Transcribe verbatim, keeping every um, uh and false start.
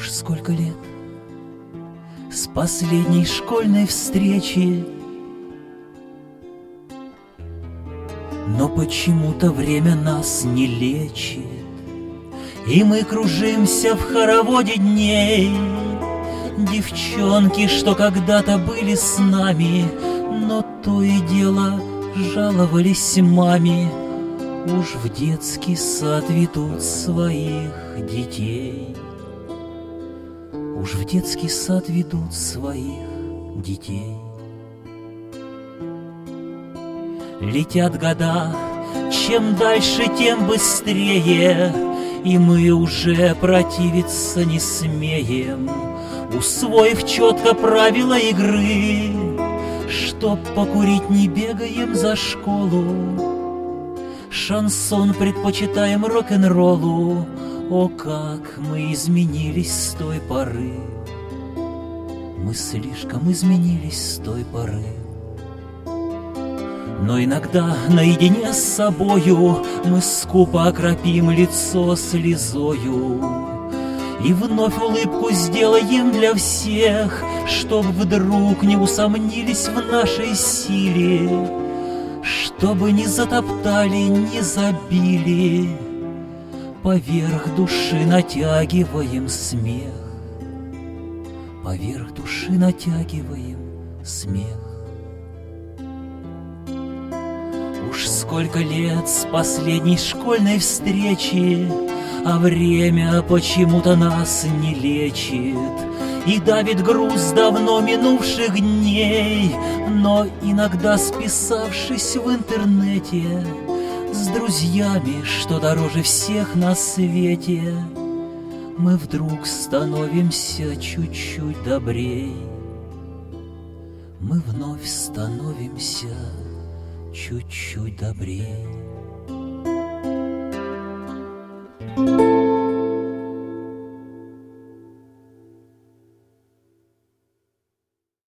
Уж сколько лет с последней школьной встречи, но почему-то время нас не лечит, и мы кружимся в хороводе дней. Девчонки, что когда-то были с нами, но то и дело жаловались маме, уж в детский сад ведут своих детей. Уж в детский сад ведут своих детей. Летят года, чем дальше, тем быстрее, и мы уже противиться не смеем, усвоив четко правила игры, чтоб покурить не бегаем за школу, шансон предпочитаем рок-н-роллу. О, как мы изменились с той поры, мы слишком изменились с той поры. Но иногда наедине с собою мы скупо окропим лицо слезою и вновь улыбку сделаем для всех, чтоб вдруг не усомнились в нашей силе, чтобы не затоптали, не забили. Поверх души натягиваем смех, поверх души натягиваем смех. Уж сколько лет с последней школьной встречи, а время почему-то нас не лечит и давит груз давно минувших дней. Но иногда, списавшись в интернете с друзьями, что дороже всех на свете, мы вдруг становимся чуть-чуть добрей. Мы вновь становимся чуть-чуть добрей.